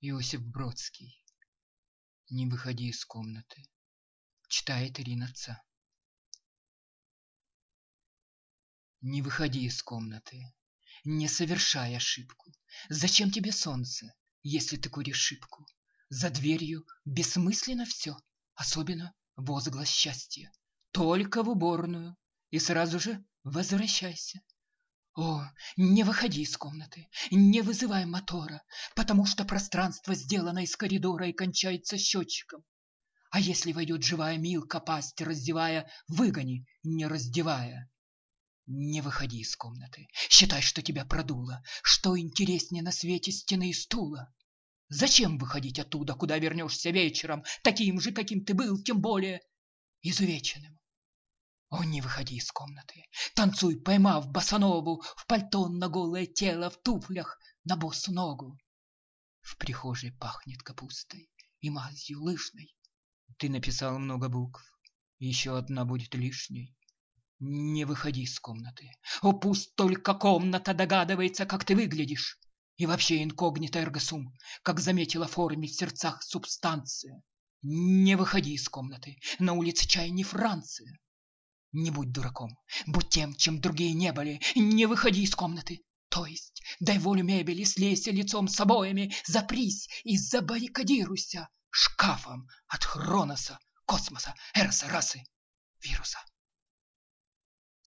Иосиф Бродский. Не выходи из комнаты. Читает Ирина Ца. Не выходи из комнаты. Не совершай ошибку. Зачем тебе солнце, если ты куришь шибку? За дверью бессмысленно все, особенно возглас счастья. Только в уборную и сразу же возвращайся. О, не выходи из комнаты, не вызывай мотора, потому что пространство сделано из коридора и кончается счетчиком. А если войдет живая Милка, пасть раздевая, выгони, не раздевая. Не выходи из комнаты, считай, что тебя продуло, что интереснее на свете стены и стула. Зачем выходить оттуда, куда вернешься вечером, таким же, каким ты был, тем более изувеченным? О, не выходи из комнаты, танцуй, поймав босонову, в пальто на голое тело, в туфлях на босу ногу. В прихожей пахнет капустой и мазью лыжной. Ты написал много букв, еще одна будет лишней. Не выходи из комнаты. О, пусть только комната догадывается, как ты выглядишь. И вообще инкогнито эрго сум, как заметила в форме в сердцах субстанция. Не выходи из комнаты, на улице чай не Франция. Не будь дураком, будь тем, чем другие не были. Не выходи из комнаты. То есть, дай волю мебели, слейся лицом с обоями, запрись и забаррикадируйся шкафом от Хроноса, космоса, Эроса, расы, вируса.